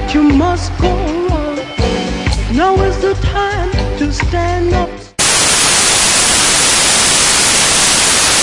you must go on. Now is the time to stand up